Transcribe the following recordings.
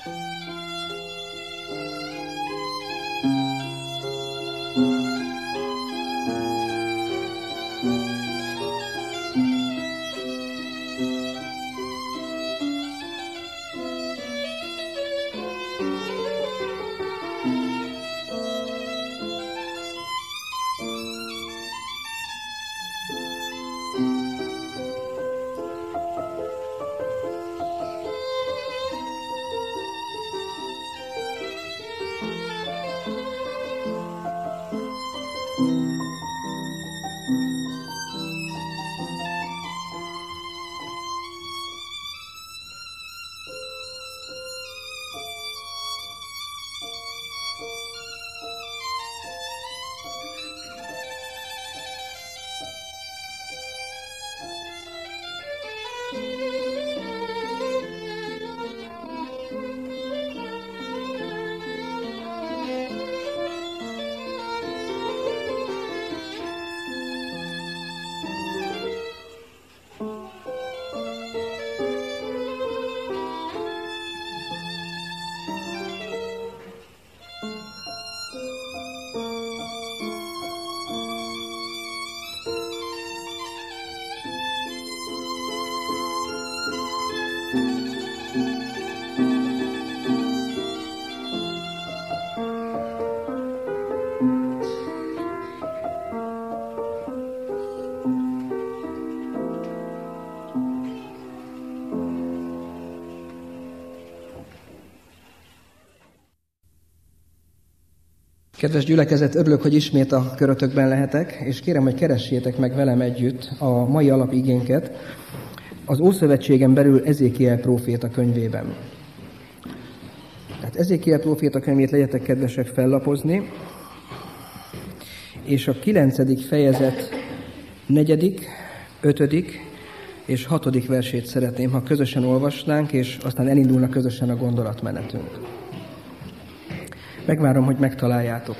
Kedves gyülekezet, örülök, hogy ismét a körötökben lehetek, és kérem, hogy keressétek meg velem együtt a mai alapigénket az Ószövetségen belül Ezékiel próféta könyvében. Tehát Ezékiel próféta könyvét legyetek kedvesek fellapozni, és a 9. fejezet 4., 5. és 6. versét szeretném, ha közösen olvasnánk, és aztán elindulna közösen a gondolatmenetünk. Megvárom, hogy megtaláljátok.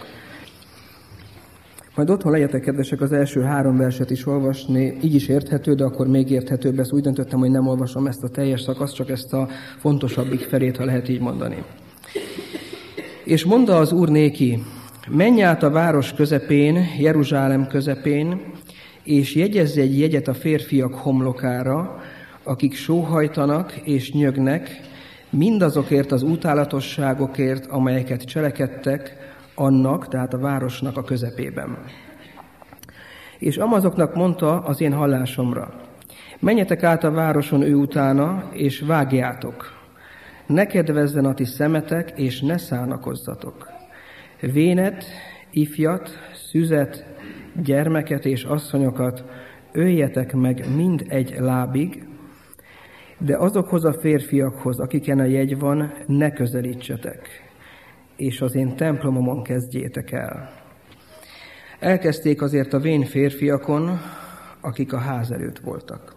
Majd otthon legyetek kedvesek az első 3 verset is olvasni, így is érthető, de akkor még érthetőbb lesz. Úgy döntöttem, hogy nem olvasom ezt a teljes szakaszt, csak ezt a fontosabbik felét, ha lehet így mondani. És mondta az Úr néki, menj át a város közepén, Jeruzsálem közepén, és jegyezz egy jegyet a férfiak homlokára, akik sóhajtanak és nyögnek, mindazokért az utálatosságokért, amelyeket cselekedtek annak, tehát a városnak a közepében. És amazoknak mondta az én hallásomra, menjetek át a városon ő utána, és vágjátok. Ne kedvezzen a ti szemetek, és ne szánakozzatok. Vénet, ifjat, szüzet, gyermeket és asszonyokat öljetek meg mind egy lábig, de azokhoz a férfiakhoz, akiken a jegy van, ne közelítsetek, és az én templomomon kezdjétek el. Elkezdték azért a vén férfiakon, akik a ház előtt voltak.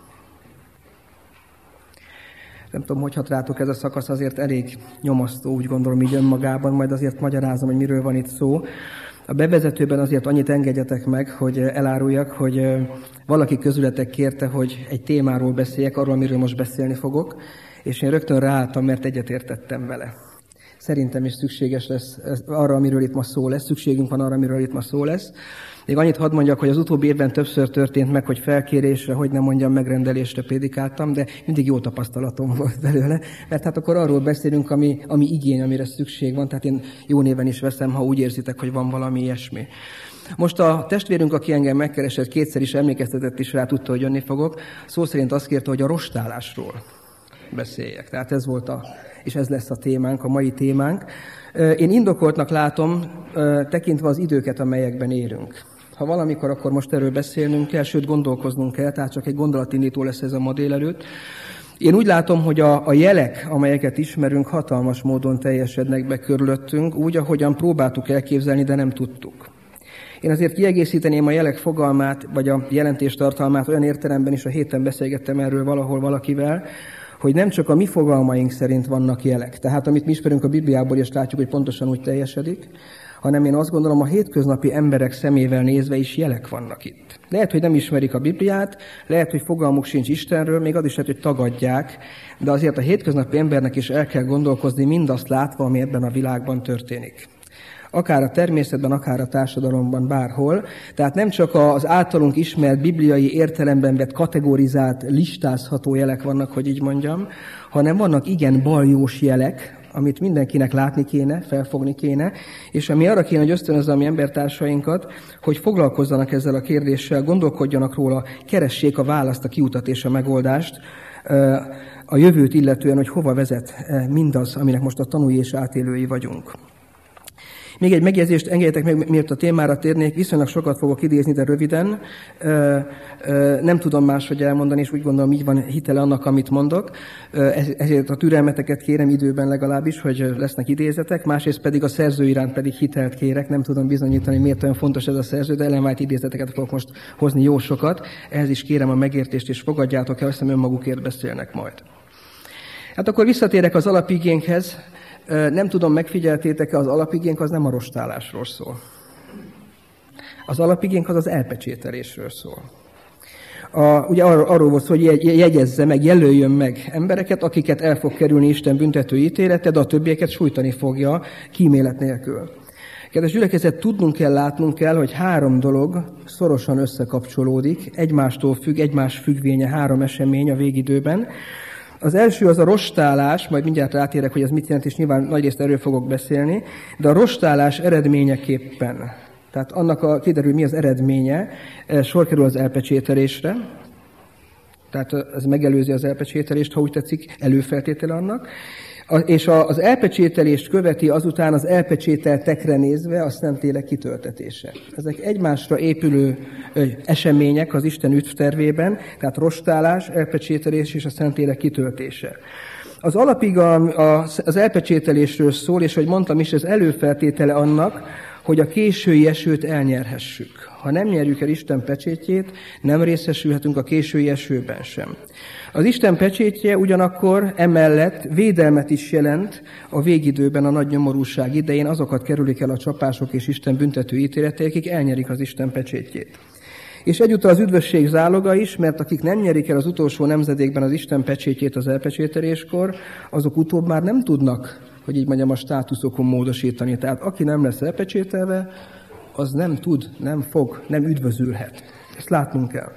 Nem tudom, hogy hat rátok ez a szakasz, azért elég nyomasztó, úgy gondolom így önmagában, majd azért magyarázom, hogy miről van itt szó. A bevezetőben azért annyit engedjetek meg, hogy eláruljak, hogy valaki közületek kérte, hogy egy témáról beszéljek, arról, amiről most beszélni fogok, és én rögtön ráálltam, mert egyetértettem vele. Szerintem is szükséges lesz arra, amiről itt ma szó lesz, szükségünk van arra, amiről itt ma szó lesz. Még annyit hadd mondjak, hogy az utóbbi évben többször történt meg, hogy felkérésre, hogy nem mondjam, megrendelésre prédikáltam, de mindig jó tapasztalatom volt belőle, mert hát akkor arról beszélünk, ami igény, amire szükség van, tehát én jó néven is veszem, ha úgy érzitek, hogy van valami ilyesmi. Most a testvérünk, aki engem megkeresett, 2-szer is emlékeztetett is rá, tudta, hogy jönni fogok, szó szerint azt kérte, hogy a rostálásról beszéljek. Tehát ez volt és ez lesz a témánk, a mai témánk. Én indokoltnak látom, tekintve az időket, amelyekben érünk. Ha valamikor, akkor most erről beszélnünk kell, sőt gondolkoznunk kell, tehát csak egy gondolatindító lesz ez a ma délelőtt. Én úgy látom, hogy a jelek, amelyeket ismerünk, hatalmas módon teljesednek be körülöttünk, úgy, ahogyan próbáltuk elképzelni, de nem tudtuk. Én azért kiegészíteném a jelek fogalmát, vagy a jelentés tartalmát olyan értelemben is, a héten beszélgettem erről valahol valakivel, hogy nem csak a mi fogalmaink szerint vannak jelek, tehát amit mi ismerünk a Bibliából, és látjuk, hogy pontosan úgy teljesedik, hanem én azt gondolom, a hétköznapi emberek szemével nézve is jelek vannak itt. Lehet, hogy nem ismerik a Bibliát, lehet, hogy fogalmuk sincs Istenről, még az is lehet, hogy tagadják, de azért a hétköznapi embernek is el kell gondolkozni mindazt látva, ami ebben a világban történik. Akár a természetben, akár a társadalomban, bárhol. Tehát nem csak az általunk ismert bibliai értelemben vett kategorizált, listázható jelek vannak, hogy így mondjam, hanem vannak igen baljós jelek, amit mindenkinek látni kéne, felfogni kéne, és ami arra kéne, hogy ösztönözze a mi embertársainkat, hogy foglalkozzanak ezzel a kérdéssel, gondolkodjanak róla, keressék a választ, a kiutat és a megoldást, a jövőt illetően, hogy hova vezet mindaz, aminek most a tanúi és átélői vagyunk. Még egy megjegyzést engedjetek meg, miért a témára térnék, viszonylag sokat fogok idézni, de röviden. Nem tudom máshogy elmondani, és úgy gondolom, így van hitele annak, amit mondok. Ezért a türelmeteket kérem időben legalábbis, hogy lesznek idézetek, másrészt pedig a szerző iránt pedig hitelt kérek. Nem tudom bizonyítani, miért olyan fontos ez a szerző, de Ellen White idézeteket fogok most hozni jó sokat. Ehhez is kérem a megértést, és fogadjátok el, azt hiszem önmagukért beszélnek majd. Hát akkor visszatérek az alapigénkhez. Nem tudom, megfigyeltétek-e, az alapigénk az nem a rostálásról szól. Az alapigénk az az elpecsételésről szól. Ugye arról volt szó, hogy jegyezze meg, jelöljön meg embereket, akiket el fog kerülni Isten büntető ítélete, de a többieket sújtani fogja kímélet nélkül. Kedves gyülekezet, tudnunk kell, látnunk kell, hogy 3 dolog szorosan összekapcsolódik, egymástól függ, egymás függvénye 3 esemény a végidőben. Az első az a rostálás, majd mindjárt rátérek, hogy ez mit jelent, és nyilván nagyrészt erről fogok beszélni, de a rostálás eredményeképpen, tehát annak kiderül, mi az eredménye, sor kerül az elpecsételésre, tehát ez megelőzi az elpecsételést, ha úgy tetszik, előfeltétele annak, és az elpecsételést követi azután az elpecsételtekre nézve a Szentlélek kitöltetése. Ezek egymásra épülő események az Isten üdvtervében, tehát rostálás, elpecsételés és a Szentlélek kitöltése. Az alapig az elpecsételésről szól, és ahogy mondtam is, ez előfeltétele annak, hogy a késői esőt elnyerhessük. Ha nem nyerjük el Isten pecsétjét, nem részesülhetünk a késői esőben sem. Az Isten pecsétje ugyanakkor emellett védelmet is jelent a végidőben, a nagy nyomorúság idején, azokat kerülik el a csapások és Isten büntető ítéletei, akik elnyerik az Isten pecsétjét. És egyúttal az üdvösség záloga is, mert akik nem nyerik el az utolsó nemzedékben az Isten pecsétjét az elpecsételéskor, azok utóbb már nem tudnak, hogy így mondjam, a státuszokon módosítani. Tehát aki nem lesz elpecsételve, az nem tud, nem fog, nem üdvözülhet. Ezt látnunk kell.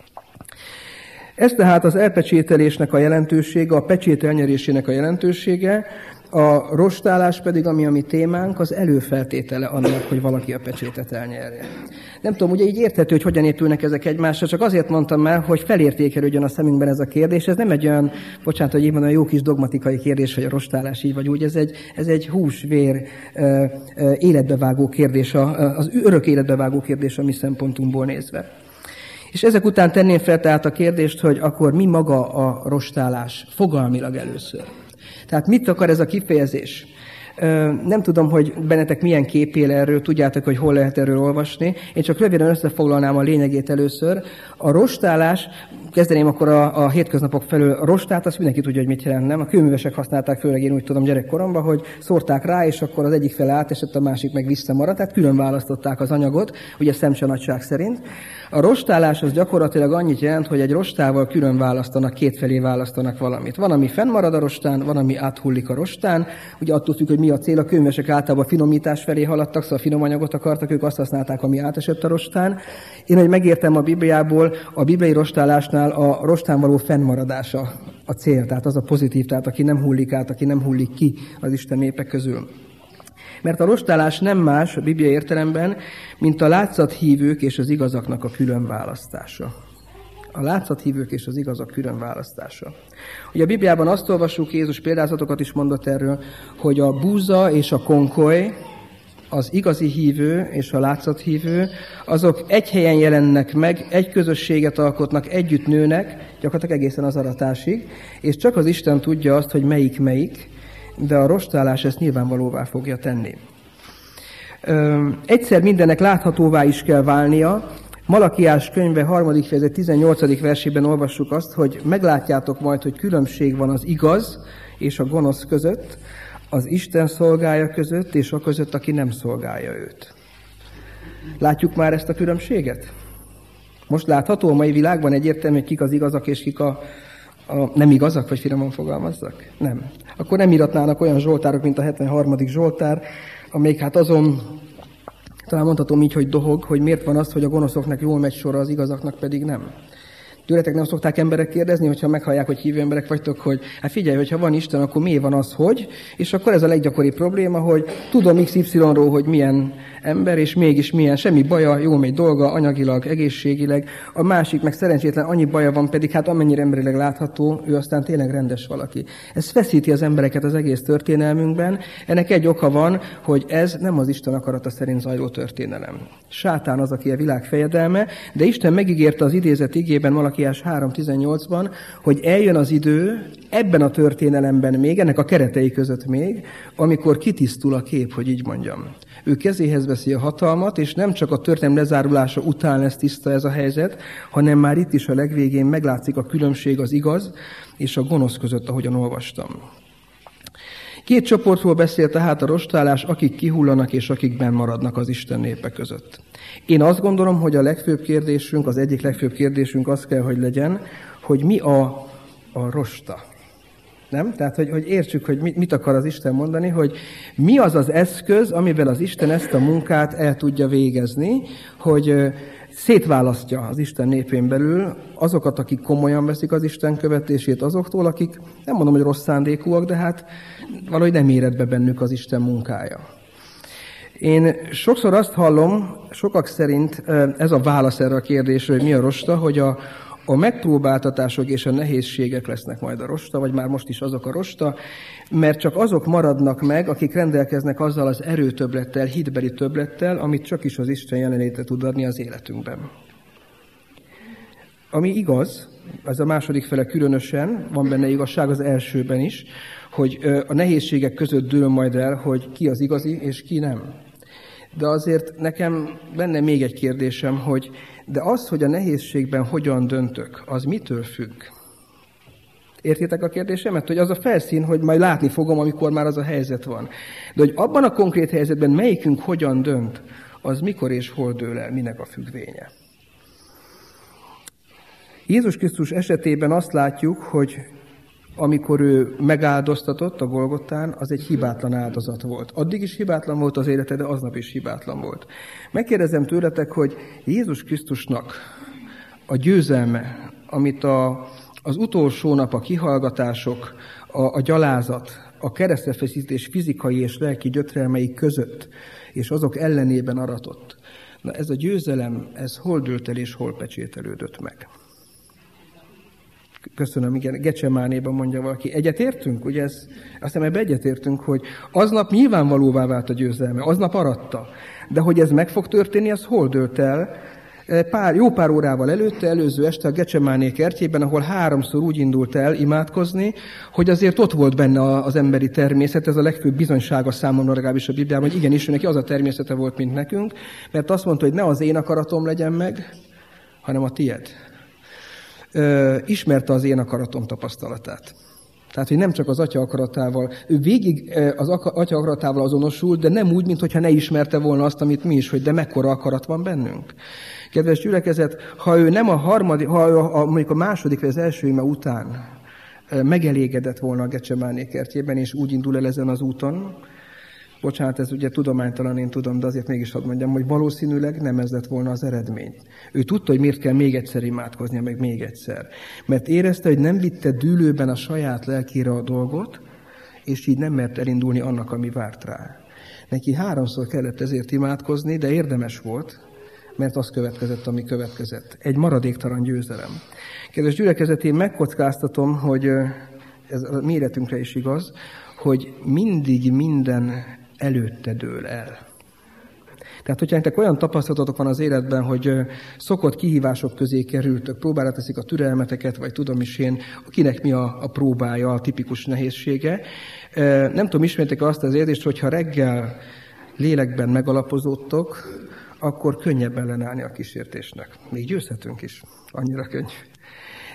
Ez tehát az elpecsételésnek a jelentősége, a pecsét elnyerésének a jelentősége, a rostálás pedig, ami a mi témánk, az előfeltétele annak, hogy valaki a pecsétet elnyerje. Nem tudom, ugye így érthető, hogy hogyan épülnek ezek egymásra, csak azért mondtam el, hogy felértékelődjön a szemünkben ez a kérdés. Ez nem egy olyan, bocsánat, hogy így mondom, jó kis dogmatikai kérdés, hogy a rostálás így vagy úgy. Ez egy hús-vér életbevágó kérdés, az örök életbevágó kérdés a mi szempontunkból nézve. És ezek után tenném fel tehát a kérdést, hogy akkor mi maga a rostálás fogalmilag először. Tehát mit akar ez a kifejezés? Nem tudom, hogy bennetek milyen kép él erről, tudjátok, hogy hol lehet erről olvasni. Én csak röviden összefoglalnám a lényegét először. A rostálás, kezdeném akkor a hétköznapok felől. A rostát, azt mindenki tudja, hogy mit jelent, nem? A kőművesek használták, főleg én úgy tudom gyerekkoromban, hogy szórták rá, és akkor az egyik fele átesett, a másik meg visszamaradt, tehát külön választották az anyagot, ugye szemcsanadság szerint. A rostálás az gyakorlatilag annyit jelent, hogy egy rostával külön választanak, kétfelé választanak valamit. Van, ami fennmarad a rostán, van, ami áthullik a rostán. Ugye attól függ, hogy mi a cél. A kőművesek általában a finomítás felé haladtak, szóval finom anyagot akartak, ők azt használták, ami átesett a rostán. Én, hogy megértem a Bibliából, a bibliai rostálásnál a rostán való fennmaradása a cél, tehát az a pozitív, tehát aki nem hullik át, aki nem hullik ki az Isten népek közül. Mert a rostálás nem más a bibliai értelemben, mint a látszathívők és az igazaknak a különválasztása. A látszathívők és az igazak különválasztása. Ugye a Bibliában azt olvassuk, Jézus példázatokat is mondott erről, hogy a búza és a konkoly, az igazi hívő és a látszathívő, azok egy helyen jelennek meg, egy közösséget alkotnak, együtt nőnek, gyakorlatilag egészen az aratásig, és csak az Isten tudja azt, hogy melyik, de a rostálás ezt nyilvánvalóvá fogja tenni. Egyszer mindennek láthatóvá is kell válnia. Malakiás könyve 3. fejezet 18. versében olvassuk azt, hogy meglátjátok majd, hogy különbség van az igaz és a gonosz között, az Isten szolgája között, és a között, aki nem szolgálja őt. Látjuk már ezt a különbséget? Most látható a mai világban egyértelmű, hogy kik az igazak, és kik a nem igazak, vagy finoman fogalmazzak? Nem. Akkor nem íratnának olyan zsoltárok, mint a 73. zsoltár, amelyik hát azon, talán mondhatom így, hogy dohog, hogy miért van az, hogy a gonoszoknak jól megy sora, az igazaknak pedig nem. Tőletek nem szokták emberek kérdezni, hogyha meghallják, hogy hívő emberek vagytok, hogy hát figyelj, hogyha van Isten, akkor miért van az, hogy? És akkor ez a leggyakoribb probléma, hogy tudom XY-ról, hogy milyen ember, és mégis milyen, semmi baja, jól megy dolga, anyagilag, egészségileg. A másik meg szerencsétlen annyi baja van, pedig hát amennyire emberileg látható, ő aztán tényleg rendes valaki. Ez feszíti az embereket az egész történelmünkben. Ennek egy oka van, hogy ez nem az Isten akarata szerint zajló történelem. Sátán az, aki a világ fejedelme, de Isten megígérte az idézet igében Malakiás 3.18-ban, hogy eljön az idő ebben a történelemben még, ennek a keretei között még, amikor kitisztul a kép, hogy így mondjam. Ő kezéhez veszi a hatalmat, és nem csak a történelem lezárulása után lesz tiszta ez a helyzet, hanem már itt is a legvégén meglátszik a különbség az igaz és a gonosz között, ahogyan olvastam. Két csoportról beszél tehát a rostálás, akik kihullanak és akik benn maradnak az Isten népe között. Én azt gondolom, hogy a legfőbb kérdésünk, az egyik legfőbb kérdésünk az kell, hogy legyen, hogy mi a rosta. Nem? Tehát, hogy értsük, hogy mit akar az Isten mondani, hogy mi az az eszköz, amivel az Isten ezt a munkát el tudja végezni, hogy szétválasztja az Isten népén belül azokat, akik komolyan veszik az Isten követését, azoktól, akik nem mondom, hogy rossz szándékúak, de hát valahogy nem éred be bennük az Isten munkája. Én sokszor azt hallom, sokak szerint ez a válasz erre a kérdésre, hogy mi a rosta, hogy a megpróbáltatások és a nehézségek lesznek majd a rosta, vagy már most is azok a rosta, mert csak azok maradnak meg, akik rendelkeznek azzal az erőtöbblettel, hitbeli többlettel, amit csak is az Isten jelenléte tud adni az életünkben. Ami igaz, ez a második fele különösen, van benne igazság az elsőben is, hogy a nehézségek között dől majd el, hogy ki az igazi és ki nem. De azért nekem lenne még egy kérdésem, de az, hogy a nehézségben hogyan döntök, az mitől függ? Értitek a kérdésemet? Hogy az a felszín, hogy majd látni fogom, amikor már az a helyzet van. De hogy abban a konkrét helyzetben melyikünk hogyan dönt, az mikor és hol dől el, minek a függvénye. Jézus Krisztus esetében azt látjuk, hogy amikor ő megáldoztatott a Golgottán, az egy hibátlan áldozat volt. Addig is hibátlan volt az élete, de aznap is hibátlan volt. Megkérdezem tőletek, hogy Jézus Krisztusnak a győzelme, amit az utolsó nap, a kihallgatások, a gyalázat, a keresztrefeszítés fizikai és lelki gyötrelmei között, és azok ellenében aratott. Na ez a győzelem, ez hol dőlt el és hol pecsételődött meg? Köszönöm, igen, Gecsemánéban mondja valaki. Egyetértünk? Ugye azt hiszem, ebben egyetértünk, hogy aznap nyilvánvalóvá vált a győzelme, aznap aratta. De hogy ez meg fog történni, az hol dőlt el? Jó pár órával előző este a Gecsemáné kertjében, ahol 3-szor úgy indult el imádkozni, hogy azért ott volt benne az emberi természet, ez a legfőbb bizonysága számomra legalábbis a Bibliában, hogy igenis, neki az a természete volt, mint nekünk, mert azt mondta, hogy ne az én akaratom legyen meg, hanem a tied. Ismerte az én akaratom tapasztalatát. Tehát, hogy nem csak az Atya akaratával, ő végig az Atya akaratával azonosult, de nem úgy, mintha ne ismerte volna azt, amit mi is, hogy de mekkora akarat van bennünk. Kedves gyülekezet, ha ő nem mondjuk a második vagy az első ime után megelégedett volna a Gecsemáné kertjében, és úgy indul el ezen az úton, bocsánat, ez ugye tudománytalan, én tudom, de azért mégis hadd mondjam, hogy valószínűleg nem ez lett volna az eredmény. Ő tudta, hogy miért kell még egyszer imádkoznia, meg még egyszer. Mert érezte, hogy nem vitte dűlőben a saját lelkére a dolgot, és így nem mert elindulni annak, ami várt rá. Neki 3-szor kellett ezért imádkozni, de érdemes volt, mert az következett, ami következett. Egy maradéktalan győzelem. Kedves gyülekezet, én megkockáztatom, hogy ez a mi életünkre is igaz, hogy mindig minden előtte dől el. Tehát, hogyha nektek olyan tapasztalatotok van az életben, hogy szokott kihívások közé kerültök, próbára teszik a türelmeteket, vagy tudom is én, kinek mi a próbája, a tipikus nehézsége. Nem tudom, ismertek azt az érzést, hogyha reggel lélekben megalapozódtok, akkor könnyebb ellenállni a kísértésnek. Még győzhetünk is. Annyira könnyű.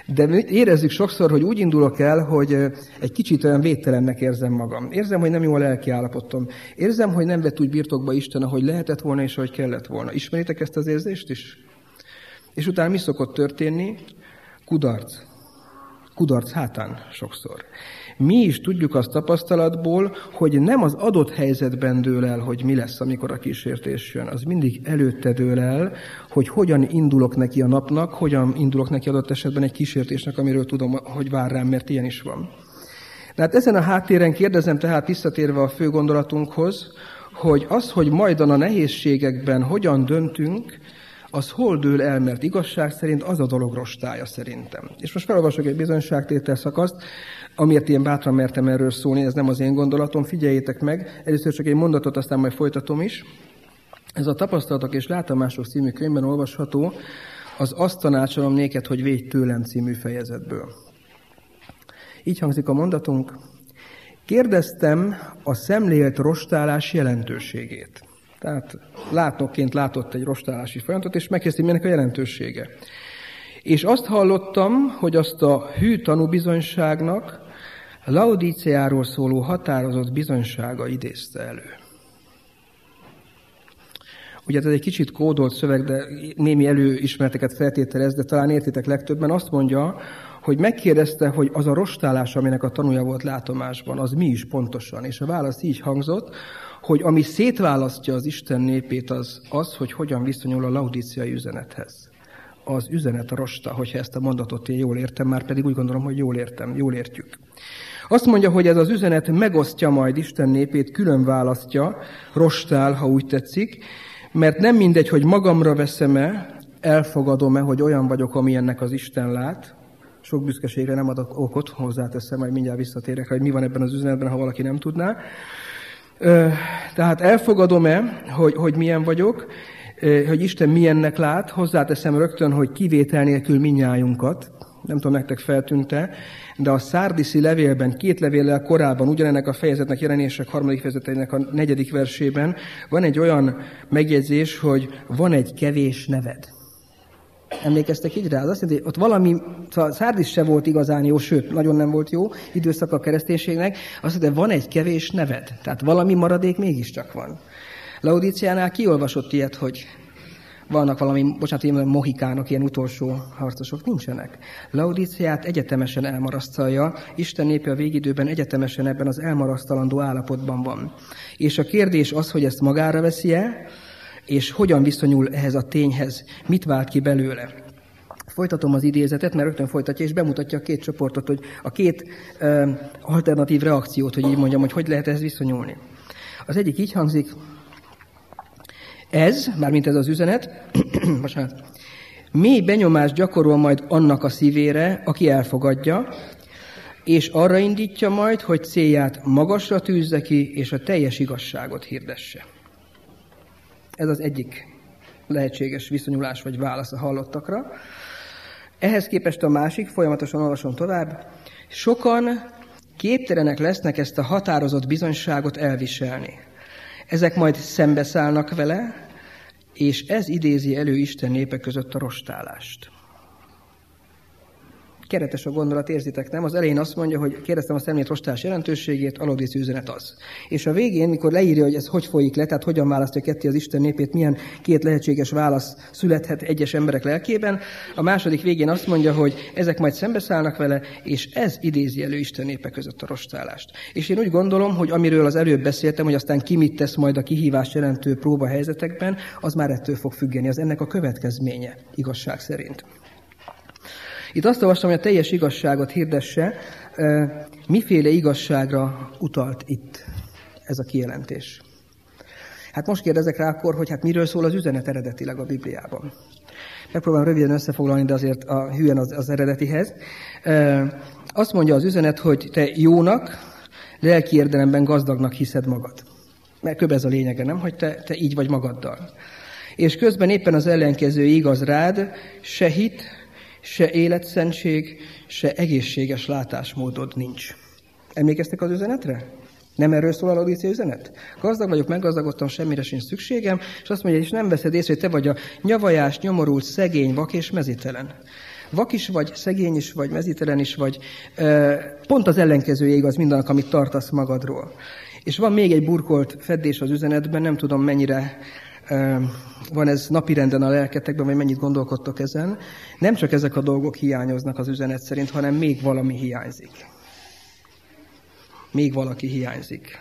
De érezzük sokszor, hogy úgy indulok el, hogy egy kicsit olyan védtelennek érzem magam. Érzem, hogy nem jó a lelki állapotom. Érzem, hogy nem vett úgy birtokba Isten, ahogy lehetett volna és ahogy kellett volna. Ismeritek ezt az érzést is? És utána mi szokott történni? Kudarc. Kudarc hátán sokszor. Mi is tudjuk azt tapasztalatból, hogy nem az adott helyzetben dől el, hogy mi lesz, amikor a kísértés jön. Az mindig előtte dől el, hogy hogyan indulok neki a napnak, hogyan indulok neki adott esetben egy kísértésnek, amiről tudom, hogy vár rám, mert ilyen is van. De hát ezen a háttéren kérdezem tehát visszatérve a fő gondolatunkhoz, hogy az, hogy majdan a nehézségekben hogyan döntünk, az hol dől el, mert igazság szerint az a dolog rostája szerintem. És most felolvasok egy bizonyságtétel szakaszt, amiért ilyen bátran mertem erről szólni, ez nem az én gondolatom, figyeljétek meg. Először csak egy mondatot, aztán majd folytatom is. Ez a Tapasztalatok és Látomások című könyvben olvasható, az Azt tanácsolom néked, hogy védj tőlem című fejezetből. Így hangzik a mondatunk. Kérdeztem a szemlélt rostálás jelentőségét. Tehát látnokként látott egy rostálási folyamatot, és megkérdeztem, milyenek a jelentősége. És azt hallottam, hogy azt a hű tanúbizonyságnak Laodíceáról szóló határozott bizonysága idézte elő. Ugye ez egy kicsit kódolt szöveg, de némi előismereteket feltételez, de talán értitek legtöbben. Azt mondja, hogy megkérdezte, hogy az a rostálás, aminek a tanúja volt látomásban, az mi is pontosan. És a válasz így hangzott, hogy ami szétválasztja az Isten népét, az, hogy hogyan viszonyul a laodíceai üzenethez. Az üzenet a rosta, hogyha ezt a mondatot én jól értem, már pedig úgy gondolom, hogy jól értem, jól értjük. Azt mondja, hogy ez az üzenet megosztja majd Isten népét, külön választja, rostál, ha úgy tetszik, mert nem mindegy, hogy magamra veszem-e, elfogadom-e, hogy olyan vagyok, amilyennek az Isten lát. Sok büszkeségre nem adok okot, hozzáteszem, majd mindjárt visszatérek, hogy mi van ebben az üzenetben, ha valaki nem tudná. Tehát elfogadom-e, hogy milyen vagyok, hogy Isten milyennek lát, hozzáteszem rögtön, hogy kivétel nélkül mindnyájunkat, nem tudom, nektek feltűnt-e, de a szárdiszi levélben, 2 levéllel korábban, ugyanennek a fejezetnek, Jelenések 3. fejezetének a 4. versében van egy olyan megjegyzés, hogy van egy kevés neved. Emlékeztek így rá? Az azt jelenti, hogy ott valami, Szárdis se volt igazán jó, sőt, nagyon nem volt jó időszak a kereszténységnek, azt mondja, van egy kevés neved. Tehát valami maradék mégiscsak van. Laodíceánál kiolvasott ilyet, hogy vannak valami, ilyen mohikánok, ilyen utolsó harcosok, nincsenek. Laodíceát egyetemesen elmarasztalja, Isten népe a végidőben egyetemesen ebben az elmarasztalandó állapotban van. És a kérdés az, hogy ezt magára veszi-e, és hogyan viszonyul ehhez a tényhez, mit vált ki belőle. Folytatom az idézetet, mert rögtön folytatja, és bemutatja a 2 csoportot, hogy a 2 alternatív reakciót, hogy így mondjam, hogy lehet ehhez viszonyulni. Az egyik így hangzik, mármint ez az üzenet, mély benyomást gyakorol majd annak a szívére, aki elfogadja, és arra indítja majd, hogy célját magasra tűzze ki, és a teljes igazságot hirdesse. Ez az egyik lehetséges viszonyulás vagy válasz a hallottakra. Ehhez képest a másik, folyamatosan olvasom tovább, sokan képtelenek lesznek ezt a határozott bizonyságot elviselni. Ezek majd szembeszállnak vele, és ez idézi elő Isten népe között a rostálást. Keretes a gondolat, érzitek, nem? Az elején azt mondja, hogy kérdeztem a szemlét rostálás jelentőségét, a laodícei üzenet az. És a végén, mikor leírja, hogy ez hogy folyik le, tehát hogyan választja ketté az Isten népét, milyen 2 lehetséges válasz születhet egyes emberek lelkében, a második végén azt mondja, hogy ezek majd szembeszállnak vele, és ez idézi elő Isten népe között a rostálást. És én úgy gondolom, hogy amiről az előbb beszéltem, hogy aztán ki mit tesz majd a kihívást jelentő próbahelyzetekben, az már ettől fog függeni, az ennek a következménye, igazság szerint. Itt azt olvastam, hogy a teljes igazságot hirdesse, miféle igazságra utalt itt ez a kijelentés. Hát most kérdezek rá akkor, hogy hát miről szól az üzenet eredetileg a Bibliában. Megpróbálom röviden összefoglalni, de azért hülyen az eredetihez. Azt mondja az üzenet, hogy te jónak, lelki érdelemben gazdagnak hiszed magad. Mert kb. Ez a lényege, nem? Hogy te így vagy magaddal. És közben éppen az ellenkező igaz rád, se hit, se életszentség, se egészséges látásmódod nincs. Emlékeztek az üzenetre? Nem erről szól a laodíceai üzenet? Gazdag vagyok, meggazdagodtam, semmire sincs szükségem, és azt mondja, és nem veszed észre, hogy te vagy a nyavajás, nyomorult, szegény, vak és mezítelen. vak is vagy, szegény is vagy, mezítelen is vagy, pont az ellenkezője igaz mindannak, amit tartasz magadról. És van még egy burkolt feddés az üzenetben, nem tudom mennyire van ez napirenden a lelketekben, vagy mennyit gondolkodtok ezen. Nem csak ezek a dolgok hiányoznak az üzenet szerint, hanem még valami hiányzik. Még valaki hiányzik.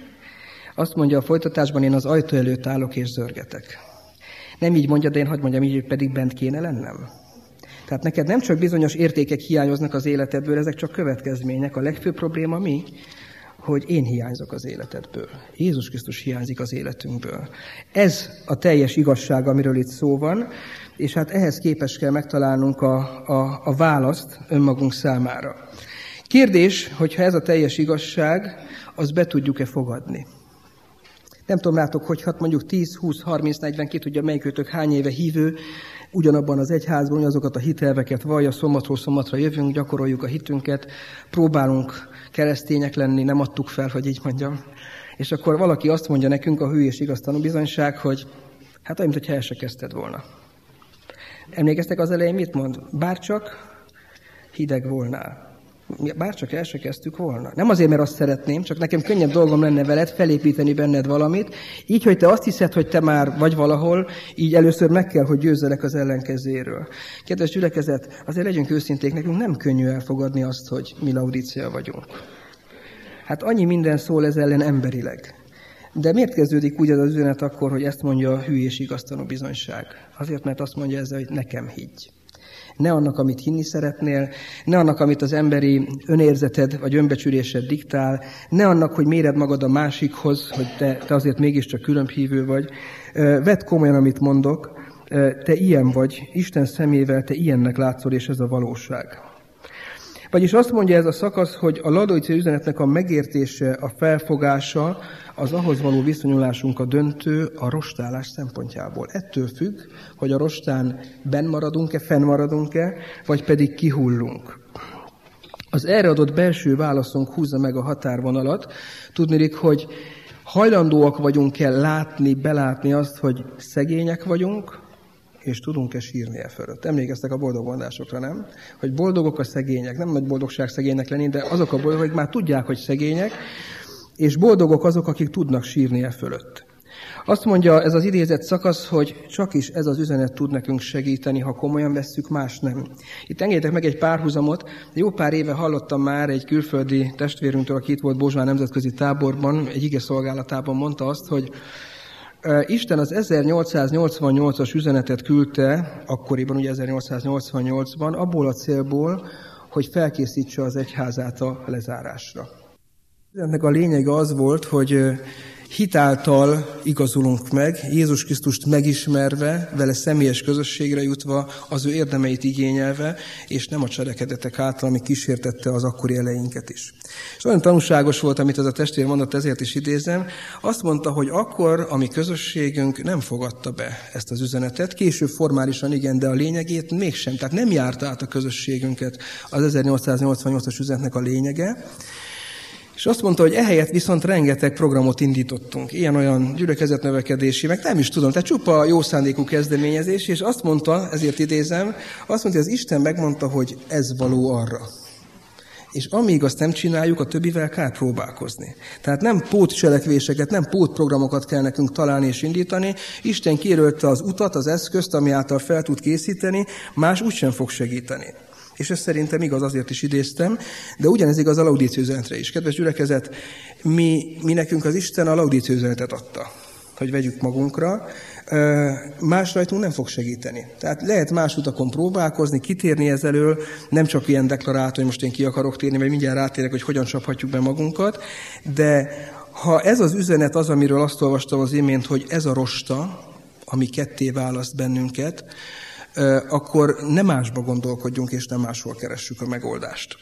Azt mondja a folytatásban, én az ajtó előtt állok és zörgetek. Nem így mondja, de én hadd mondjam így, hogy pedig bent kéne lennem. Tehát neked nem csak bizonyos értékek hiányoznak az életedből, ezek csak következmények. A legfőbb probléma mi? Hogy én hiányzok az életedből. Jézus Krisztus hiányzik az életünkből. Ez a teljes igazság, amiről itt szó van, és hát ehhez képes kell megtalálnunk a választ önmagunk számára. Kérdés, hogyha ez a teljes igazság, azt be tudjuk-e fogadni? Nem tudom, látok, hogy hát mondjuk 10, 20, 30, 40, ki tudja, melyikőtök hány éve hívő, ugyanabban az egyházban, azokat a hitelveket vallja, szombatról szomatra jövünk, gyakoroljuk a hitünket, próbálunk keresztények lenni, nem adtuk fel, hogy így mondjam. És akkor valaki azt mondja nekünk, a hű és igaz tanúbizonyság, hogy hát olyan, mintha el se kezdted volna. Emlékeztek az elején mit mond? Bárcsak hideg volnál. Bárcsak el se kezdtük volna. Nem azért, mert azt szeretném, csak nekem könnyebb dolgom lenne veled felépíteni benned valamit. Így, hogy te azt hiszed, hogy te már vagy valahol, így először meg kell, hogy győzzelek az ellenkezéről. Kedves gyülekezet, azért legyünk őszinték, nekünk nem könnyű elfogadni azt, hogy mi Laodicea vagyunk. Hát annyi minden szól ez ellen emberileg. De miért kezdődik úgy az üzenet akkor, hogy ezt mondja a hű és igaz tanúbizonyság? Azért, mert azt mondja ezzel, hogy nekem higgy. Ne annak, amit hinni szeretnél, ne annak, amit az emberi önérzeted vagy önbecsülésed diktál, ne annak, hogy méred magad a másikhoz, hogy te azért mégiscsak különb hívő vagy. Vedd komolyan, amit mondok, te ilyen vagy, Isten szemével te ilyennek látszol, és ez a valóság. Vagyis azt mondja ez a szakasz, hogy a laodicei üzenetnek a megértése, a felfogása, az ahhoz való viszonyulásunk a döntő a rostálás szempontjából. Ettől függ, hogy a rostán benn maradunk-e, fennmaradunk-e, vagy pedig kihullunk. Az erre adott belső válaszunk húzza meg a határvonalat. Tudniillik, hogy hajlandóak vagyunk-e látni, belátni azt, hogy szegények vagyunk, és tudunk-e sírni e fölött. Emlékeztek a boldog mondásokra, nem? Hogy boldogok a szegények. Nem nagy boldogság szegénynek lenni, de azok a boldogok, akik már tudják, hogy szegények, és boldogok azok, akik tudnak sírni e fölött. Azt mondja ez az idézett szakasz, hogy csak is ez az üzenet tud nekünk segíteni, ha komolyan vesszük, más nem. Itt engedjétek meg egy párhuzamot. Jó pár éve hallottam már egy külföldi testvérünktől, aki itt volt Bozsvár nemzetközi táborban, egy ige szolgálatában mondta azt, hogy Isten az 1888-as üzenetet küldte, akkoriban, ugye 1888-ban, abból a célból, hogy felkészítse az egyházát a lezárásra. Ennek a lényege az volt, hogy hitáltal igazulunk meg, Jézus Krisztust megismerve, vele személyes közösségre jutva, az ő érdemeit igényelve, és nem a cselekedetek által, ami kísértette az akkori elejénket is. És olyan tanúságos volt, amit ez a testvér mondott, ezért is idézem, azt mondta, hogy akkor a mi közösségünk nem fogadta be ezt az üzenetet, később formálisan igen, de a lényegét mégsem, tehát nem járta át a közösségünket az 1888-as üzenetnek a lényege. És azt mondta, hogy ehelyett viszont rengeteg programot indítottunk, ilyen-olyan gyülekezetnövekedési, meg nem is tudom, tehát csupa jó szándékú kezdeményezés, és azt mondta, ezért idézem, azt mondta, hogy az Isten megmondta, hogy ez való arra. És amíg azt nem csináljuk, a többivel kár próbálkozni. Tehát nem pótcselekvéseket, nem pótprogramokat kell nekünk találni és indítani. Isten kijelölte az utat, az eszközt, ami által fel tud készíteni, más úgysem fog segíteni. És ezt szerintem igaz, azért is idéztem, de ugyanez igaz a Laodicei üzenetre is. Kedves gyülekezet, mi nekünk az Isten a Laodicei üzenetet adta, hogy vegyük magunkra. Más rajtunk nem fog segíteni. Tehát lehet más utakon próbálkozni, kitérni ez elől, nem csak ilyen deklarált, hogy most én ki akarok térni, mert mindjárt rátérek, hogy hogyan csaphatjuk be magunkat, de ha ez az üzenet az, amiről azt olvastam az imént, hogy ez a rosta, ami ketté választ bennünket, akkor nem másba gondolkodjunk, és nem máshol keressük a megoldást.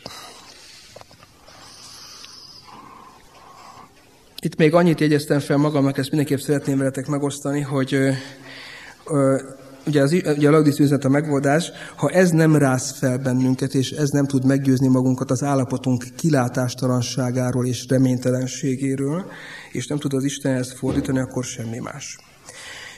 Itt még annyit jegyeztem fel magamnak, ezt mindenképp szeretném veletek megosztani, hogy ugye a Laodicei üzenet a megoldás, ha ez nem ráz fel bennünket, és ez nem tud meggyőzni magunkat az állapotunk kilátástalanságáról és reménytelenségéről, és nem tud az Istenhez fordítani, akkor semmi más.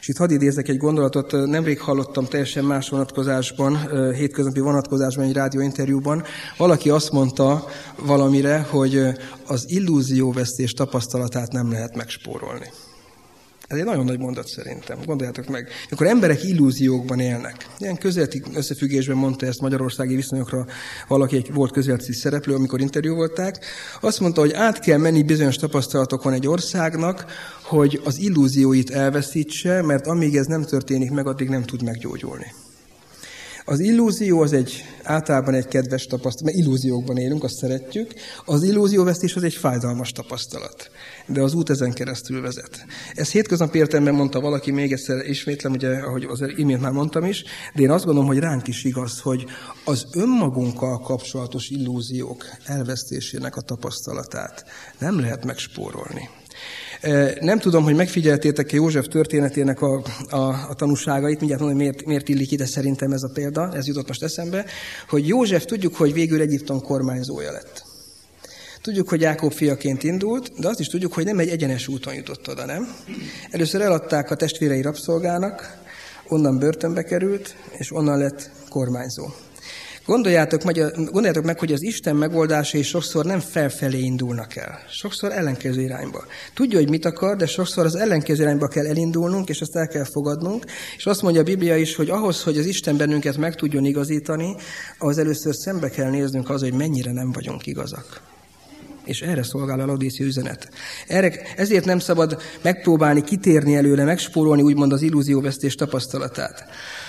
És itt hadd idézek egy gondolatot, nemrég hallottam teljesen más vonatkozásban, hétköznapi vonatkozásban, egy rádióinterjúban. Valaki azt mondta valamire, hogy az illúzióvesztés tapasztalatát nem lehet megspórolni. Ez egy nagyon nagy mondat szerintem, gondoljátok meg. Amikor emberek illúziókban élnek, ilyen közéleti összefüggésben mondta ezt magyarországi viszonyokra valaki, egy volt közéleti szereplő, amikor interjúvolták, azt mondta, hogy át kell menni bizonyos tapasztalatokon egy országnak, hogy az illúzióit elveszítse, mert amíg ez nem történik meg, addig nem tud meggyógyulni. Az illúzió az általában egy kedves tapasztalat, mert illúziókban élünk, azt szeretjük. Az illúzióvesztés az egy fájdalmas tapasztalat, de az út ezen keresztül vezet. Ezt hétköznapi értelemben mondta valaki, még egyszer ismétlem, ugye, ahogy az imént már mondtam is, de én azt gondolom, hogy ránk is igaz, hogy az önmagunkkal kapcsolatos illúziók elvesztésének a tapasztalatát nem lehet megspórolni. Nem tudom, hogy megfigyeltétek-e József történetének a tanúságait, mindjárt mondom, hogy miért illik ide szerintem ez a példa, ez jutott most eszembe, hogy József tudjuk, hogy végül Egyiptom kormányzója lett. Tudjuk, hogy Jákob fiaként indult, de azt is tudjuk, hogy nem egy egyenes úton jutott oda, nem? Először eladták a testvérei rabszolgának, onnan börtönbe került, és onnan lett kormányzó. Gondoljátok meg, hogy az Isten megoldásai sokszor nem felfelé indulnak el. Sokszor ellenkező irányba. Tudja, hogy mit akar, de sokszor az ellenkező irányba kell elindulnunk, és azt el kell fogadnunk. És azt mondja a Biblia is, hogy ahhoz, hogy az Isten bennünket meg tudjon igazítani, ahhoz először szembe kell néznünk az, hogy mennyire nem vagyunk igazak. És erre szolgál a Laodicea üzenet. Ezért nem szabad megpróbálni kitérni előle, megspórolni úgymond az illúzióvesztés tapasztalatát.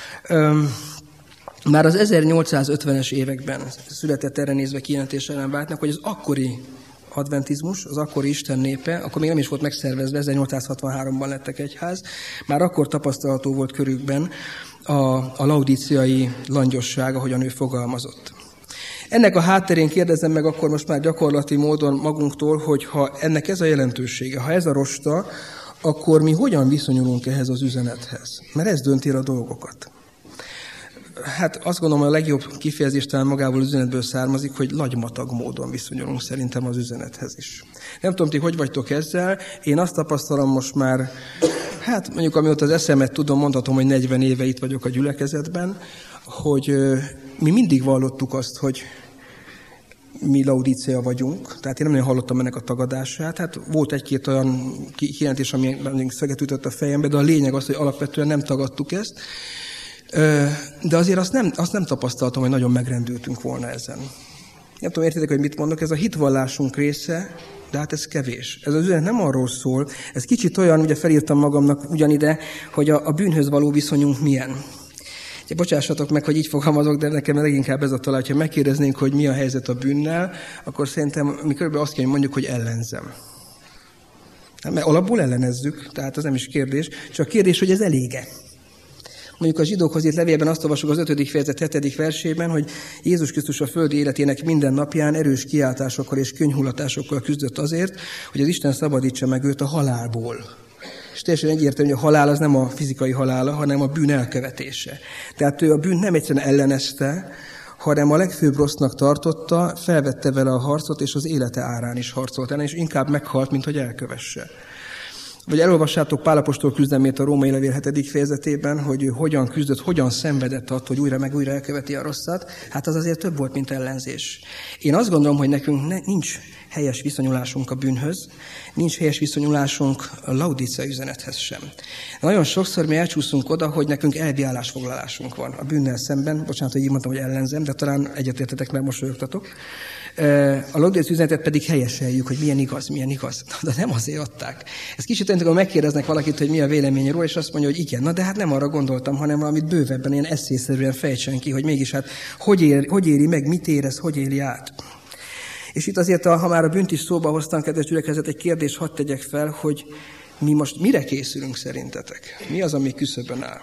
Már az 1850-es években született erre nézve kijelentés ellen váltnak, hogy az akkori adventizmus, az akkori Isten népe, akkor még nem is volt megszervezve, 1863-ban lettek egyház, már akkor tapasztalható volt körükben a laodiceai langyosság, ahogyan ő fogalmazott. Ennek a hátterén kérdezem meg akkor most már gyakorlati módon magunktól, hogy ha ennek ez a jelentősége, ha ez a rosta, akkor mi hogyan viszonyulunk ehhez az üzenethez? Mert ez dönti el a dolgokat. Hát azt gondolom, hogy a legjobb kifejezés talán magából az üzenetből származik, hogy lagymatag módon viszonyulunk szerintem az üzenethez is. Nem tudom, ti hogy vagytok ezzel, én azt tapasztalom most már, hát mondjuk amióta az eszemet tudom, mondhatom, hogy 40 éve itt vagyok a gyülekezetben, hogy mi mindig vallottuk azt, hogy mi Laodicea vagyunk, tehát én nem nagyon hallottam ennek a tagadását. Hát volt egy-két olyan kijelentés, ami szöget ütött a fejembe, de a lényeg az, hogy alapvetően nem tagadtuk ezt. De azért azt nem tapasztaltam, hogy nagyon megrendültünk volna ezen. Nem tudom, értitek, hogy mit mondok, ez a hitvallásunk része, de hát ez kevés. Ez az üzenet nem arról szól, ez kicsit olyan, ugye felírtam magamnak ugyanide, hogy a bűnhöz való viszonyunk milyen. Ugye, bocsássatok meg, hogy így fogalmazok, de nekem leginkább ez a talán, ha megkérdeznénk, hogy mi a helyzet a bűnnel, akkor szerintem mi körülbelül azt kell, hogy mondjuk, hogy ellenzem. Mert alapból ellenezzük, tehát az nem is kérdés, csak kérdés, hogy ez elége. Mondjuk a zsidókhoz írt levélben azt olvasjuk az 5. fejezet 7. versében, hogy Jézus Krisztus a földi életének minden napján erős kiáltásokkal és könnyhullatásokkal küzdött azért, hogy az Isten szabadítsa meg őt a halálból. És teljesen egyértelmű, hogy a halál az nem a fizikai halála, hanem a bűn elkövetése. Tehát ő a bűnt nem egyszerűen ellenezte, hanem a legfőbb rossznak tartotta, felvette vele a harcot, és az élete árán is harcolt ellen, és inkább meghalt, mint hogy elkövesse. Vagy elolvassátok Pál apostol küzdelmét a Római levél 7. fejezetében, hogy ő hogyan küzdött, hogyan szenvedett attól, hogy újra meg újra elköveti a rosszat. Hát az azért több volt, mint ellenzés. Én azt gondolom, hogy nekünk nincs helyes viszonyulásunk a bűnhöz, nincs helyes viszonyulásunk a Laodicea üzenethez sem. Nagyon sokszor mi elcsúszunk oda, hogy nekünk elvi állásfoglalásunk van a bűnnel szemben. Bocsánat, hogy így mondtam, hogy ellenzem, de talán egyetértetek, mert mosolyogtatok. A Laodicea üzenetet pedig helyeseljük, hogy milyen igaz. De nem azért adták. Ez kicsit olyan, amikor megkérdeznek valakit, hogy mi a véleménye róla, és azt mondja, hogy igen, de hát nem arra gondoltam, hanem valamit bővebben, ilyen esszészerűen fejtsen ki, hogy mégis hát hogy éri meg, mit érez, hogy éli át. És itt azért, ha már a bűnt is szóba hoztam, kedves gyülekezet, egy kérdést hadd tegyek fel, hogy mi most mire készülünk szerintetek? Mi az, ami küszöbön áll?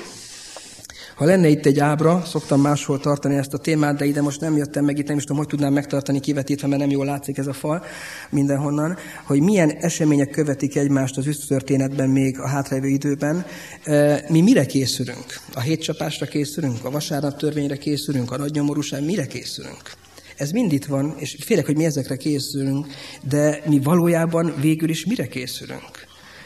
Ha lenne itt egy ábra, szoktam máshol tartani ezt a témát, de ide most nem jöttem meg, itt nem is tudom, hogy tudnám megtartani kivetítve, mert nem jól látszik ez a fal mindenhonnan, hogy milyen események követik egymást az üsztörténetben még a hátralévő időben. Mi mire készülünk? A hétcsapásra készülünk? A vasárnap törvényre készülünk? A nagy nyomorúság? Mire készülünk? Ez mind itt van, és félek, hogy mi ezekre készülünk, de mi valójában végül is mire készülünk?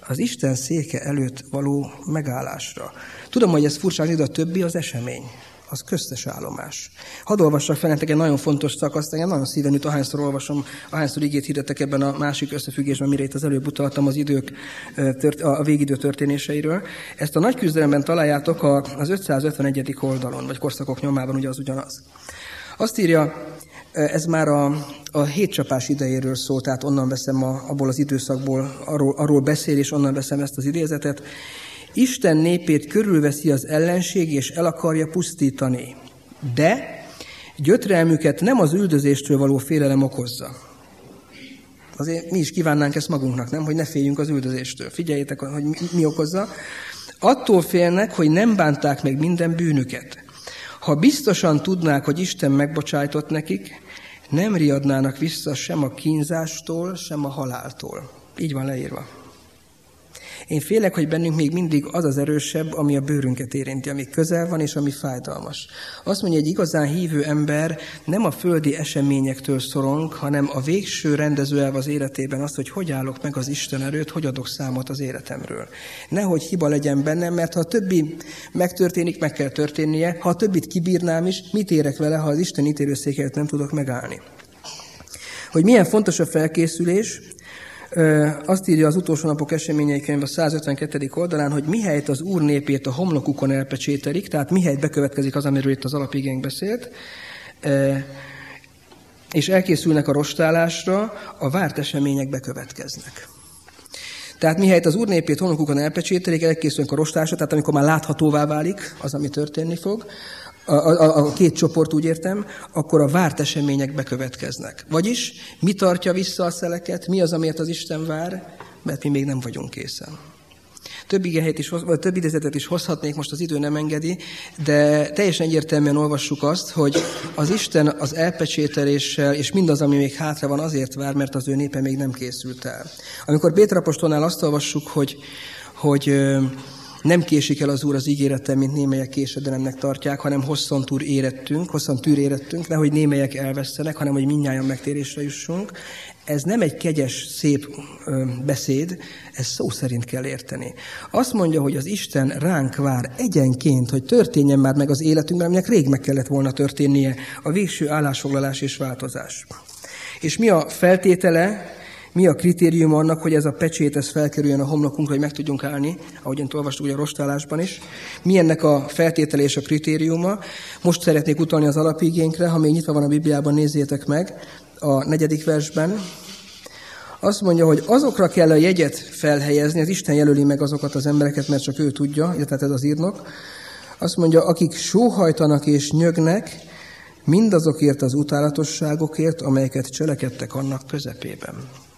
az Isten széke előtt való megállásra. Tudom, hogy ez furcsa, de a többi az esemény, az köztes állomás. Hadd olvassak fel nektek egy nagyon fontos szakaszt, engem nagyon szíven üt, ahányszor olvasom, ahányszor igét hirdetek ebben a másik összefüggésben, mire itt az előbb utaltam az a végidő történéseiről. Ezt a nagy küzdelemben találjátok az 551. oldalon, vagy korszakok nyomában, ugye az ugyanaz. Azt írja, ez már a hétcsapás idejéről szól, tehát onnan veszem abból az időszakból, arról beszél, és onnan veszem ezt az idézetet. Isten népét körülveszi az ellenség, és el akarja pusztítani. De gyötrelmüket nem az üldözéstől való félelem okozza. Azért mi is kívánnánk ezt magunknak, nem? Hogy ne féljünk az üldözéstől. Figyeljétek, hogy mi okozza. Attól félnek, hogy nem bánták meg minden bűnüket. Ha biztosan tudnák, hogy Isten megbocsájtott nekik, nem riadnának vissza sem a kínzástól, sem a haláltól. Így van leírva. Én félek, hogy bennünk még mindig az az erősebb, ami a bőrünket érinti, ami közel van, és ami fájdalmas. Azt mondja, egy igazán hívő ember nem a földi eseményektől szorong, hanem a végső rendezőelv az életében az, hogy állok meg az Isten előtt, hogy adok számot az életemről. Nehogy hiba legyen bennem, mert ha a többi megtörténik, meg kell történnie, ha a többit kibírnám is, mit érek vele, ha az Isten ítélőszék előtt nem tudok megállni. Hogy milyen fontos a felkészülés, azt írja az utolsó napok eseményei könyv a 152. oldalán, hogy mihelyt az Úr népét a homlokukon elpecsételik, tehát mihelyt bekövetkezik az, amiről itt az alapigénk beszélt, és elkészülnek a rostálásra, a várt események bekövetkeznek. Tehát mihelyt az Úr népét homlokukon elpecsételik, elkészülnek a rostálásra, tehát amikor már láthatóvá válik az, ami történni fog, a két csoport úgy értem, akkor a várt események bekövetkeznek. Vagyis mi tartja vissza a szeleket, mi az, amiért az Isten vár, mert mi még nem vagyunk készen. Több idézetet is hozhatnék, most az idő nem engedi, de teljesen egyértelműen olvassuk azt, hogy az Isten az elpecsételéssel, és mindaz, ami még hátra van, azért vár, mert az ő népe még nem készült el. Amikor Péter apostolnál azt olvassuk, hogy nem késik el az Úr az ígérettel, mint némelyek késedelemnek tartják, hanem hosszan tűr érettünk, nehogy némelyek elvesztenek, hanem hogy mindnyájan megtérésre jussunk. Ez nem egy kegyes, szép beszéd, ez szó szerint kell érteni. Azt mondja, hogy az Isten ránk vár egyenként, hogy történjen már meg az életünkben, aminek rég meg kellett volna történnie, a végső állásfoglalás és változás. És mi a feltétele, mi a kritérium annak, hogy ez a pecsét ez felkerüljön a homlokunkra, hogy meg tudjunk állni, ahogyan olvastuk ugye a rostálásban is. Mi ennek a feltétele és a kritériuma? Most szeretnék utalni az alapigénkre, ha még nyitva van a Bibliában, nézzétek meg a 4. versben. Azt mondja, hogy azokra kell a jegyet felhelyezni, az Isten jelöli meg azokat az embereket, mert csak ő tudja, tehát ez az írnok. Azt mondja, akik sóhajtanak és nyögnek, mindazokért az utálatosságokért, amelyeket cselekedtek annak közepében.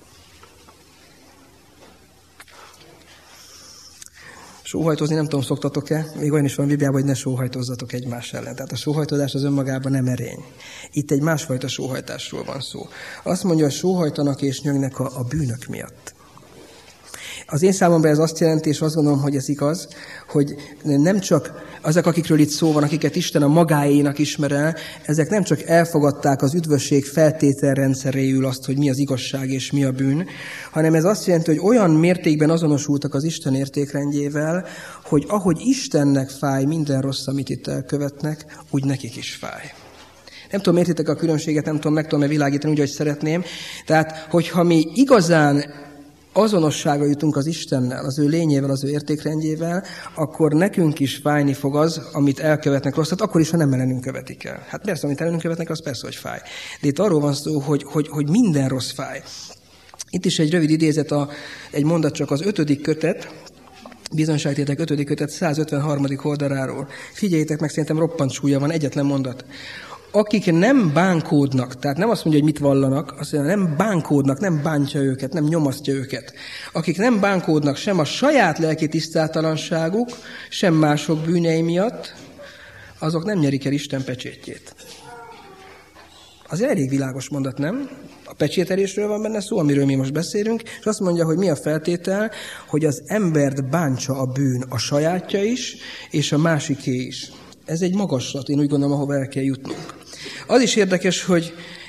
Sóhajtozni nem tudom, szoktatok-e? Még olyan is van a Bibliában, hogy ne sóhajtozzatok egymás ellen. Tehát a sóhajtozás az önmagában nem erény. Itt egy másfajta sóhajtásról van szó. Azt mondja, hogy sóhajtanak és nyögnek a bűnök miatt. Az én számomra ez azt jelenti, és azt gondolom, hogy ez igaz, hogy nem csak azok, akikről itt szó van, akiket Isten a magáénak ismer el, ezek nem csak elfogadták az üdvösség feltételrendszeréül azt, hogy mi az igazság és mi a bűn, hanem ez azt jelenti, hogy olyan mértékben azonosultak az Isten értékrendjével, hogy ahogy Istennek fáj minden rossz, amit itt elkövetnek, úgy nekik is fáj. Nem tudom, értitek a különbséget, nem tudom, meg tudom-e világítani úgy, ahogy szeretném. Tehát, hogyha mi igazán azonossága jutunk az Istennel, az ő lényével, az ő értékrendjével, akkor nekünk is fájni fog az, amit elkövetnek rosszat, akkor is, ha nem ellenünk követik el. Hát persze, amit ellenünk követnek, az persze, hogy fáj. De itt arról van szó, hogy minden rossz fáj. Itt is egy rövid idézet, egy mondat csak az 5. kötet, Bizonyságtétek 5. kötet 153. oldaláról. Figyeljétek meg, szerintem roppant súlya van, egyetlen mondat. Akik nem bánkódnak, tehát nem azt mondja, hogy mit vallanak, azt mondja, nem bánkódnak, nem bántja őket, nem nyomasztja őket. Akik nem bánkódnak sem a saját lelki tisztátalanságuk, sem mások bűnei miatt, azok nem nyerik el Isten pecsétjét. Az elég világos mondat, nem? A pecsételésről van benne szó, amiről mi most beszélünk, és azt mondja, hogy mi a feltétel, hogy az embert bántsa a bűn, a sajátja is, és a másiké is. Ez egy magaslat, én úgy gondolom, ahova el kell jutnunk. Az is érdekes, hogy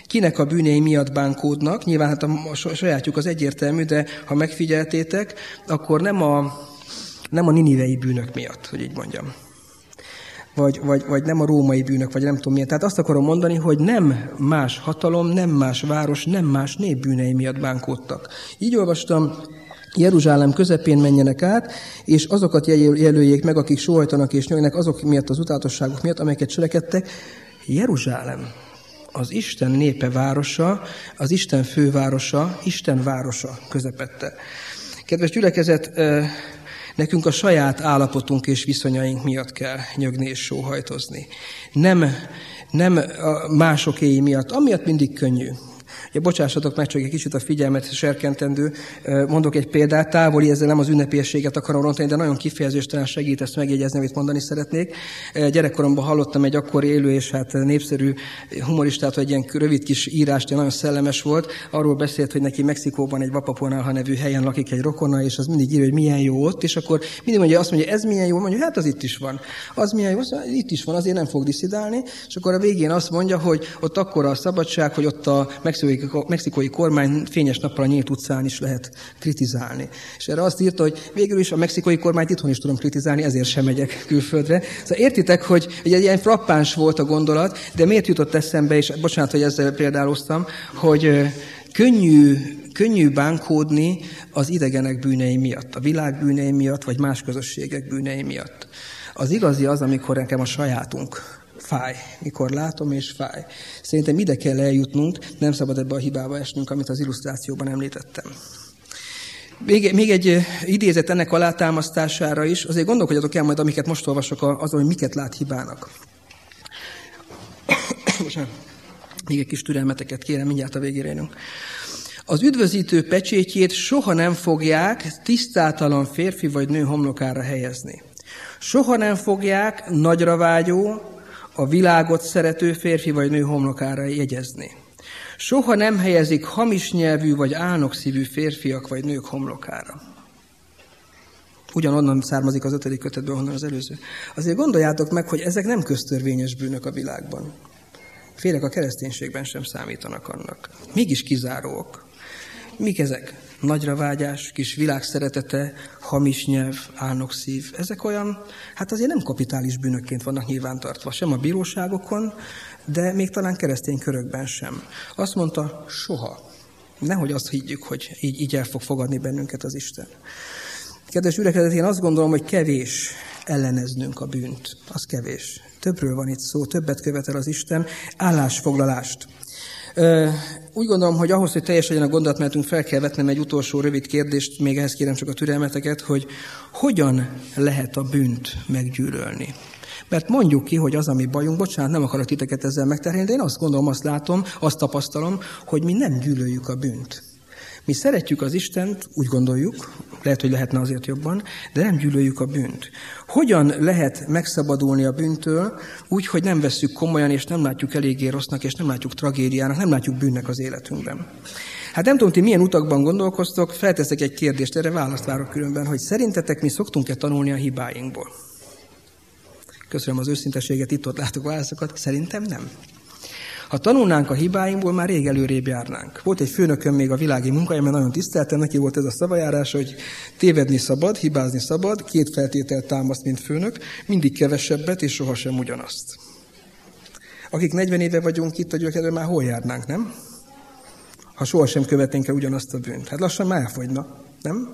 kinek a bűnei miatt bánkódnak. Nyilván hát a sajátjuk az egyértelmű, de ha megfigyeltétek, akkor nem a ninivei bűnök miatt, hogy így mondjam. Vagy nem a római bűnök, vagy nem tudom milyen. Tehát azt akarom mondani, hogy nem más hatalom, nem más város, nem más nép bűnei miatt bánkódtak. Így olvastam, Jeruzsálem közepén menjenek át, és azokat jelöljék meg, akik sóhajtanak és nyögnek, azok miatt az utálatosságok miatt, amelyeket cselekedtek. Jeruzsálem, az Isten népe városa, az Isten fővárosa, Isten városa közepette. Kedves gyülekezet, nekünk a saját állapotunk és viszonyaink miatt kell nyögni és sóhajtozni. Nem a másokéi miatt, amiatt mindig könnyű. Ja, bocsássatok meg, csak egy kicsit a figyelmet serkentendő. Mondok egy példát, távoli, ezzel nem az ünnepélyességet akarom rontani, de nagyon kifejezéstelen segít ezt megjegyezni, amit mondani szeretnék. Gyerekkoromban hallottam egy akkor élő és hát népszerű humoristától egy ilyen rövid kis írást, nagyon szellemes volt. Arról beszélt, hogy neki Mexikóban egy Wapaponalha nevű helyen lakik egy rokona, és az mindig írja, hogy milyen jó ott, és akkor mindig azt mondja, ez milyen jó, mondja, hát az itt is van. Az milyen jó, itt is van, azért nem fog diszidálni, és akkor a végén azt mondja, hogy ott akkora a szabadság, hogy ott a mexikói kormány fényes nappal a nyílt utcán is lehet kritizálni. És erre azt írta, hogy végül is a mexikói kormányt itthon is tudom kritizálni, ezért sem megyek külföldre. Szóval értitek, hogy egy ilyen frappáns volt a gondolat, de miért jutott eszembe, és bocsánat, hogy ezzel példáloztam, hogy könnyű bánkódni az idegenek bűnei miatt, a világ bűnei miatt, vagy más közösségek bűnei miatt. Az igazi az, amikor nekem a sajátunk fáj, mikor látom és fáj. Szerintem ide kell eljutnunk, nem szabad ebbe a hibába esnünk, amit az illusztrációban említettem. Még egy idézet ennek alátámasztására is, azért gondolkodjatok el majd, amiket most olvasok, azon, hogy miket lát hibának. Még egy kis türelmeteket kérem, mindjárt a végére érünk. Az üdvözítő pecsétjét soha nem fogják tisztátalan férfi vagy nő homlokára helyezni. Soha nem fogják nagyra vágyó, a világot szerető férfi vagy nő homlokára jegyezni. Soha nem helyezik hamis nyelvű vagy álnokszívű férfiak vagy nők homlokára. Ugyanonnan származik az 5. kötetből, honnan az előző. Azért gondoljátok meg, hogy ezek nem köztörvényes bűnök a világban. Félek a kereszténységben sem számítanak annak. Mégis kizáróak. Mik ezek? Nagyra vágyás, kis világszeretete, hamis nyelv, álnokszív. Ezek olyan, hát azért nem kapitális bűnökként vannak nyilvántartva, sem a bíróságokon, de még talán keresztény körökben sem. Azt mondta, soha. Nehogy azt higgyük, hogy így el fog fogadni bennünket az Isten. Kedves gyülekezet, én azt gondolom, hogy kevés elleneznünk a bűnt. Az kevés. Többről van itt szó, többet követel az Isten, állásfoglalást. Úgy gondolom, hogy ahhoz, hogy teljes legyen a gondolatmenetünk, fel kell vetnem egy utolsó rövid kérdést, még ehhez kérem csak a türelmeteket, hogy hogyan lehet a bűnt meggyűlölni. Mert mondjuk ki, hogy az, ami bajunk, bocsánat, nem akarok titeket ezzel megterhelni, de én azt gondolom, azt látom, azt tapasztalom, hogy mi nem gyűlöljük a bűnt. Mi szeretjük az Istent, úgy gondoljuk, lehet, hogy lehetne azért jobban, de nem gyűlöljük a bűnt. Hogyan lehet megszabadulni a bűntől úgy, hogy nem vesszük komolyan, és nem látjuk eléggé rossznak, és nem látjuk tragédiának, nem látjuk bűnnek az életünkben? Hát nem tudom, ti milyen utakban gondolkoztok, felteszek egy kérdést, erre választ várok különben, hogy szerintetek mi szoktunk-e tanulni a hibáinkból? Köszönöm az őszinteséget, itt-ott látok válaszokat, szerintem nem. Ha tanulnánk a hibáinkból, már rég előrébb járnánk. Volt egy főnököm még a világi munkájában, nagyon tiszteltem, neki volt ez a szavajárás, hogy tévedni szabad, hibázni szabad, 2 feltételt támaszt, mint főnök, mindig kevesebbet és sohasem ugyanazt. Akik 40 éve vagyunk itt a gyülekezetben, már hol járnánk, nem? Ha sohasem követnénk el ugyanazt a bűnt. Hát lassan már elfogyna, nem?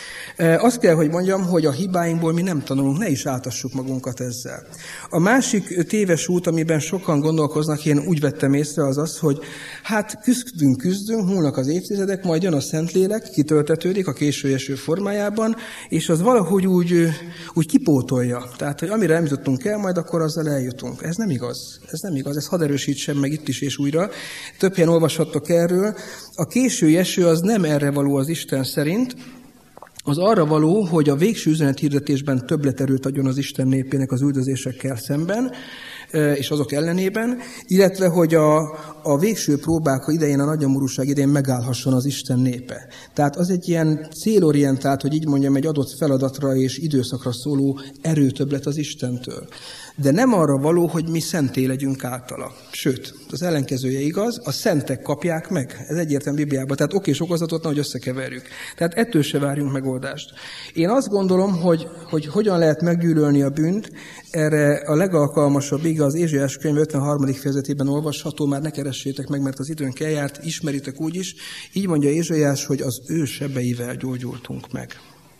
Azt kell, hogy mondjam, hogy a hibáinkból mi nem tanulunk, ne is áltassuk magunkat ezzel. A másik téves út, amiben sokan gondolkoznak, én úgy vettem észre, az az, hogy hát küzdünk, múlnak az évtizedek, majd jön a Szentlélek, kitöltetődik a késő eső formájában, és az valahogy úgy kipótolja. Tehát, hogy amire nem jutottunk el, majd akkor azzal eljutunk. Ez nem igaz. Ez hadd erősítsem meg itt is és újra. Több helyen olvashattok erről. A késő eső az nem erre való az Isten szerint, az arra való, hogy a végső üzenethirdetésben többleterőt adjon az Isten népének az üldözésekkel szemben, és azok ellenében, illetve hogy a végső próbák idején, a nagynyomorúság idején megállhasson az Isten népe. Tehát az egy ilyen célorientált, hogy így mondjam, egy adott feladatra és időszakra szóló erőtöbblet az Istentől. De nem arra való, hogy mi szenté legyünk általa. Sőt, az ellenkezője igaz, a szentek kapják meg. Ez egyértelmű Bibliában. Tehát ok és okozatot nehogy összekeverjük. Tehát ettől se várjunk megoldást. Én azt gondolom, hogy hogyan lehet meggyűlölni a bűnt, erre a legalkalmasabb ige az Ézsaiás könyv 53. fejezetében olvasható, már ne keressétek meg, mert az időnk eljárt, ismeritek úgyis. Így mondja Ézsaiás, hogy az ő sebeivel gyógyultunk meg.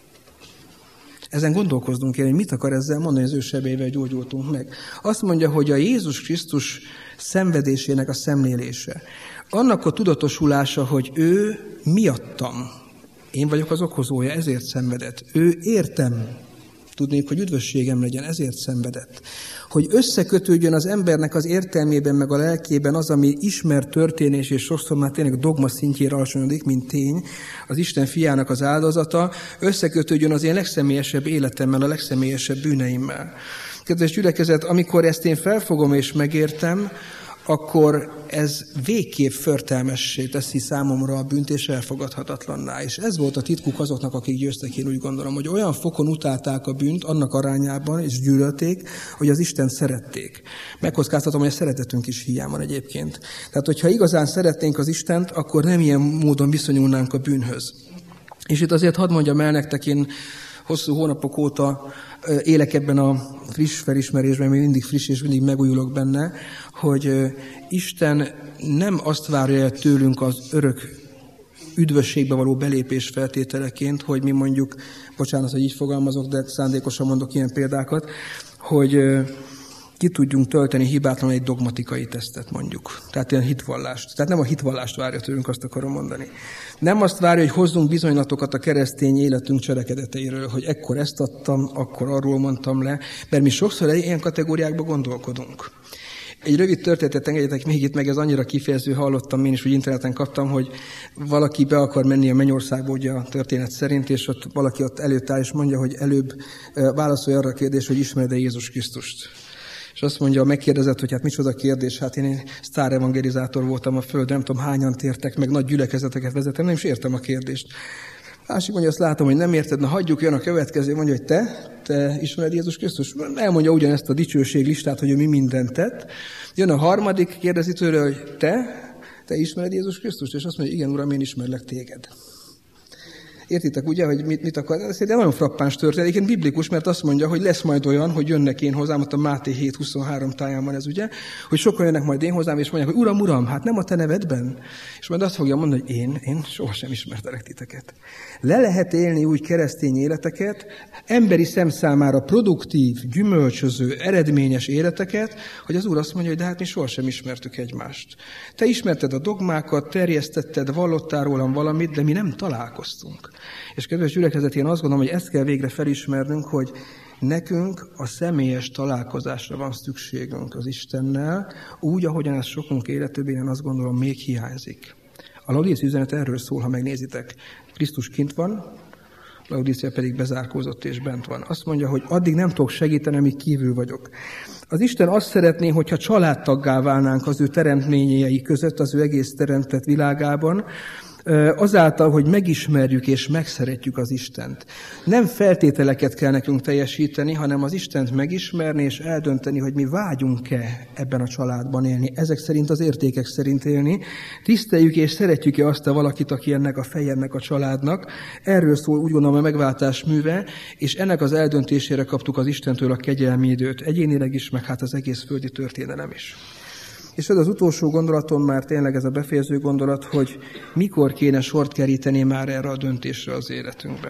Ezen gondolkoznunk kell, hogy mit akar ezzel mondani, hogy az ő sebeivel gyógyultunk meg. Azt mondja, hogy a Jézus Krisztus szenvedésének a szemlélése, annak a tudatosulása, hogy ő miattam, én vagyok az okozója, ezért szenvedett. Ő értem, tudnék, hogy üdvösségem legyen, ezért szenvedett. Hogy összekötődjön az embernek az értelmében, meg a lelkében az, ami ismert történés, és sokszor már tényleg dogma szintjére alacsonyodik, mint tény, az Isten fiának az áldozata, összekötődjön az én legszemélyesebb életemmel, a legszemélyesebb bűneimmel. Kedves gyülekezet, amikor ezt én felfogom és megértem, akkor ez végképp förtelmessé teszi számomra a bűnt, és elfogadhatatlanná. És ez volt a titkuk azoknak, akik győztek, én úgy gondolom, hogy olyan fokon utálták a bűnt annak arányában, és gyűlölték, hogy az Istent szerették. Megkockáztatom, hogy a szeretetünk is hiány van egyébként. Tehát, hogyha igazán szeretnénk az Istent, akkor nem ilyen módon viszonyulnánk a bűnhöz. És itt azért hadd mondjam el nektek, én hosszú hónapok óta élek ebben a friss felismerésben, még mindig friss és mindig megújulok benne, hogy Isten nem azt várja el tőlünk az örök üdvösségbe való belépés feltételeként, hogy mi mondjuk, bocsánat, hogy így fogalmazok, de szándékosan mondok ilyen példákat, hogy ki tudjunk tölteni hibátlanul egy dogmatikai tesztet mondjuk. Tehát ilyen hitvallást. Tehát nem a hitvallást várja tőlünk, azt akarom mondani. Nem azt várja, hogy hozzunk bizonylatokat a keresztény életünk cselekedeteiről, hogy ekkor ezt adtam, akkor arról mondtam le, mert mi sokszor ilyen kategóriákban gondolkodunk. Egy rövid történetet engedjetek még itt meg, ez annyira kifejező, hallottam én is, hogy interneten kaptam, hogy valaki be akar menni a mennyországba, ugye a történet szerint, és ott valaki ott előtt áll, és mondja, hogy előbb válaszolja arra a kérdés, hogy ismered-e Jézus Krisztust. És azt mondja, megkérdezett, hogy hát micsoda kérdés, hát én sztár evangelizátor voltam a földön, nem tudom hányan tértek, meg nagy gyülekezeteket vezetem, nem is értem a kérdést. Másik mondja, azt látom, hogy nem érted, na hagyjuk, jön a következő, mondja, hogy te ismered Jézus Krisztus? Elmondja ugyanezt a dicsőség listát, hogy ő mi mindent tett. Jön a harmadik, kérdezi tőle, hogy te ismered Jézus Krisztust? És azt mondja, igen, Uram, én ismerlek téged. Értitek ugye, hogy mit akar? Ez egy nagyon frappáns történet. Egyébként biblikus, mert azt mondja, hogy lesz majd olyan, hogy jönnek én hozzám, ott a Máté 7:23 táján van ez ugye, hogy sokan jönnek majd én hozzám, és mondják, hogy Uram, hát nem a te nevedben? És majd azt fogja mondani, hogy én sohasem ismertelek titeket. Le lehet élni úgy keresztény életeket, emberi szem számára produktív, gyümölcsöző, eredményes életeket, hogy az Úr azt mondja, hogy de hát mi sohasem ismertük egymást. Te ismerted a dogmákat, terjesztetted, vallottál rólam valamit, de mi nem találkoztunk. És kedves gyülekezet, én azt gondolom, hogy ezt kell végre felismernünk, hogy nekünk a személyes találkozásra van szükségünk az Istennel, úgy, ahogyan ez sokunk életében, én azt gondolom, még hiányzik. A Laudícia üzenet erről szól, ha megnézitek. Krisztus kint van, Laudícia pedig bezárkózott és bent van. Azt mondja, hogy addig nem tudok segíteni, amíg kívül vagyok. Az Isten azt szeretné, hogyha családtaggá válnánk az ő teremtményei között, az ő egész teremtett világában, azáltal, hogy megismerjük és megszeretjük az Istent. Nem feltételeket kell nekünk teljesíteni, hanem az Istent megismerni és eldönteni, hogy mi vágyunk-e ebben a családban élni. Ezek szerint az értékek szerint élni. Tiszteljük és szeretjük-e azt a valakit, aki ennek a feje, ennek a családnak. Erről szól úgy gondolom a megváltás műve, és ennek az eldöntésére kaptuk az Istentől a kegyelmi időt. Egyénileg is, meg hát az egész földi történelem is. És ez az utolsó gondolatom, már tényleg ez a befejező gondolat, hogy mikor kéne sort keríteni már erre a döntésre az életünkben.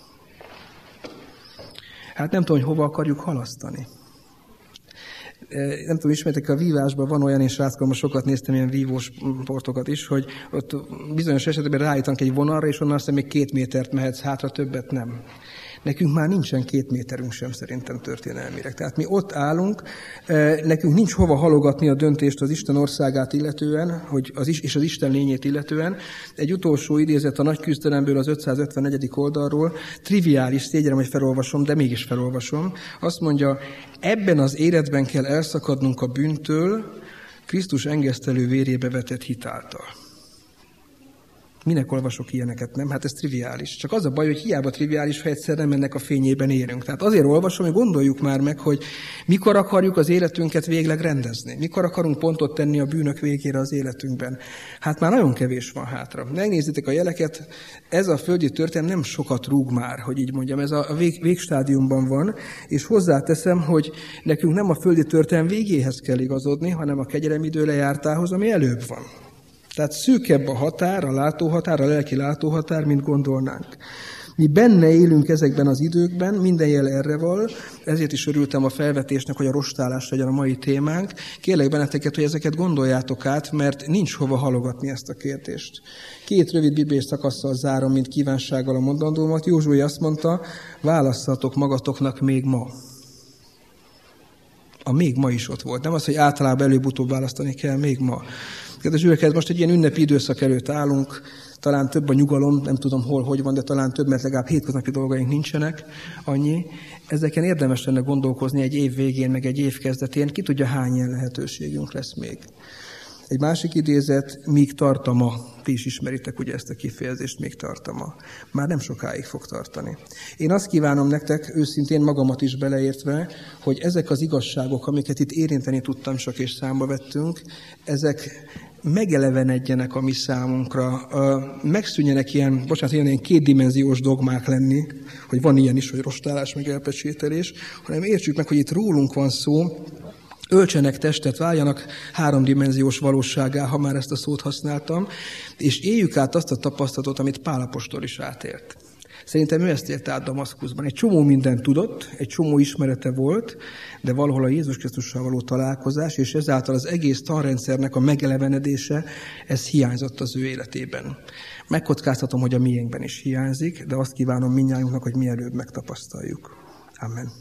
Hát nem tudom, hogy hova akarjuk halasztani. Nem tudom, ismertek, a vívásban van olyan, és sráckkal sokat néztem ilyen vívós sportokat is, hogy ott bizonyos esetben ráállítanak egy vonalra, és onnan aztán még 2 métert mehetsz hátra, többet nem. nekünk már nincsen 2 méterünk sem szerintem történelmileg. Tehát mi ott állunk, nekünk nincs hova halogatni a döntést az Isten országát illetően, és az Isten lényét illetően. Egy utolsó idézet a Nagy küzdelemből az 554. oldalról, triviális, szégyenem, hogy felolvasom, de mégis felolvasom. Azt mondja, ebben az életben kell elszakadnunk a bűntől, Krisztus engesztelő vérébe vetett hit által. Minek olvasok ilyeneket, nem? Hát ez triviális. Csak az a baj, hogy hiába triviális, ha egyszer nem ennek a fényében élünk. Tehát azért olvasom, hogy gondoljuk már meg, hogy mikor akarjuk az életünket végleg rendezni. Mikor akarunk pontot tenni a bűnök végére az életünkben. Hát már nagyon kevés van hátra. Megnézzétek a jeleket, ez a földi történet nem sokat rúg már, hogy így mondjam, ez a végstádiumban van, és hozzáteszem, hogy nekünk nem a földi történet végéhez kell igazodni, hanem a kegyelem idő lejártához, ami előbb van. Tehát szűkebb a határ, a látóhatár, a lelki látóhatár, mint gondolnánk. Mi benne élünk ezekben az időkben, minden jel erre van, ezért is örültem a felvetésnek, hogy a rostálás legyen a mai témánk. Kérlek benneteket, hogy ezeket gondoljátok át, mert nincs hova halogatni ezt a kérdést. 2 rövid bibliai szakasszal zárom, mint kívánsággal a mondandómat. Józsué azt mondta, válasszatok magatoknak még ma. A még ma is ott volt. Nem az, hogy általában előbb-utóbb választani kell, még ma. Kedves gyülekezet, most egy ilyen ünnepi időszak előtt állunk, talán több a nyugalom, nem tudom hol, hogy van, de talán több, mert legalább hétköznapi dolgaink nincsenek, annyi. Ezeken érdemes lenne gondolkozni egy év végén, meg egy év kezdetén, ki tudja, hány ilyen lehetőségünk lesz még. Egy másik idézet, míg tartama, ti is ismeritek ugye ezt a kifejezést, még tartama. Már nem sokáig fog tartani. Én azt kívánom nektek, őszintén magamat is beleértve, hogy ezek az igazságok, amiket itt érinteni tudtam csak és számba vettünk, ezek megelevenedjenek a mi számunkra, megszűnjenek ilyen 2-dimenziós dogmák lenni, hogy van ilyen is, hogy rostálás, meg elpecsételés, hanem értsük meg, hogy itt rólunk van szó, öltsenek testet, váljanak 3-dimenziós valósággá, ha már ezt a szót használtam, és éljük át azt a tapasztalatot, amit Pál apostol is átélt. Szerintem ő ezt élt át Damaszkuszban. Egy csomó mindent tudott, egy csomó ismerete volt, de valahol a Jézus Krisztussal való találkozás, és ezáltal az egész tanrendszernek a megelevenedése, ez hiányzott az ő életében. Megkockáztatom, hogy a miénkben is hiányzik, de azt kívánom mindnyájunknak, hogy mielőbb megtapasztaljuk. Amen.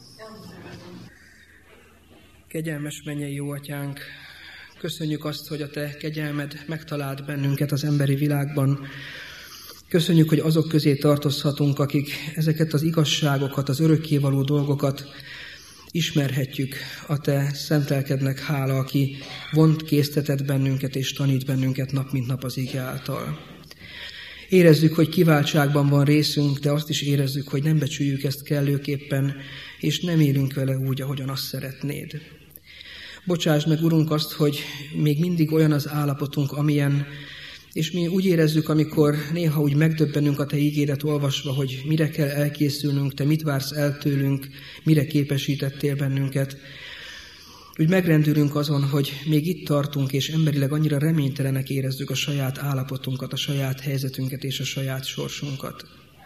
Kegyelmes mennyei jó atyánk, köszönjük azt, hogy a te kegyelmed megtalált bennünket az emberi világban. Köszönjük, hogy azok közé tartozhatunk, akik ezeket az igazságokat, az örökkévaló dolgokat ismerhetjük. A te szent lelkednek hála, aki vont késztetett bennünket és tanít bennünket nap mint nap az ige által. Érezzük, hogy kiváltságban van részünk, de azt is érezzük, hogy nem becsüljük ezt kellőképpen, és nem élünk vele úgy, ahogyan azt szeretnéd. Bocsásd meg, Urunk, azt, hogy még mindig olyan az állapotunk, amilyen, és mi úgy érezzük, amikor néha úgy megdöbbenünk a te ígéret olvasva, hogy mire kell elkészülnünk, te mit vársz el tőlünk, mire képesítettél bennünket. Úgy megrendülünk azon, hogy még itt tartunk, és emberileg annyira reménytelenek érezzük a saját állapotunkat, a saját helyzetünket és a saját sorsunkat.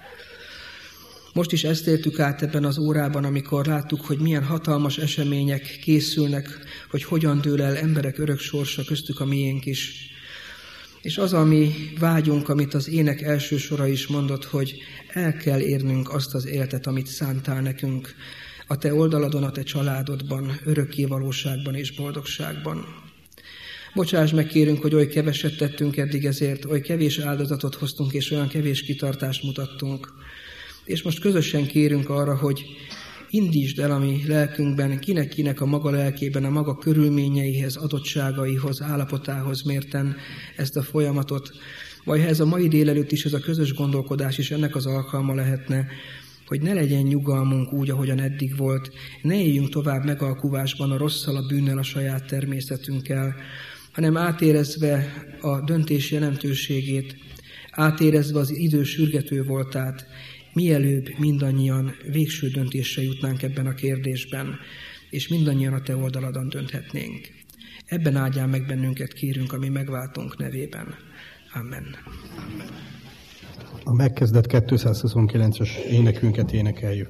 Most is ezt éltük át ebben az órában, amikor láttuk, hogy milyen hatalmas események készülnek, hogy hogyan dől el emberek örök sorsa, köztük a miénk is. És az, ami vágyunk, amit az ének első sora is mondott, hogy el kell érnünk azt az életet, amit szántál nekünk, a te oldaladon, a te családodban, örökké valóságban és boldogságban. Bocsáss meg, kérünk, hogy oly keveset tettünk eddig ezért, oly kevés áldozatot hoztunk, és olyan kevés kitartást mutattunk. És most közösen kérünk arra, hogy indítsd el a mi lelkünkben, kinek-kinek a maga lelkében, a maga körülményeihez, adottságaihoz, állapotához mérten ezt a folyamatot. Vagy ha ez a mai délelőtt is, ez a közös gondolkodás is ennek az alkalma lehetne, hogy ne legyen nyugalmunk úgy, ahogyan eddig volt, ne éljünk tovább megalkuvásban a rosszal, a bűnnel, a saját természetünkkel, hanem átérezve a döntés jelentőségét, átérezve az idő sürgető voltát, mielőbb mindannyian végső döntésre jutnánk ebben a kérdésben, és mindannyian a te oldaladon dönthetnénk. Ebben áldjál meg bennünket, kérünk, ami megváltunk nevében. Amen. A megkezdett 229-es énekünket énekeljük.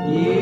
Jézus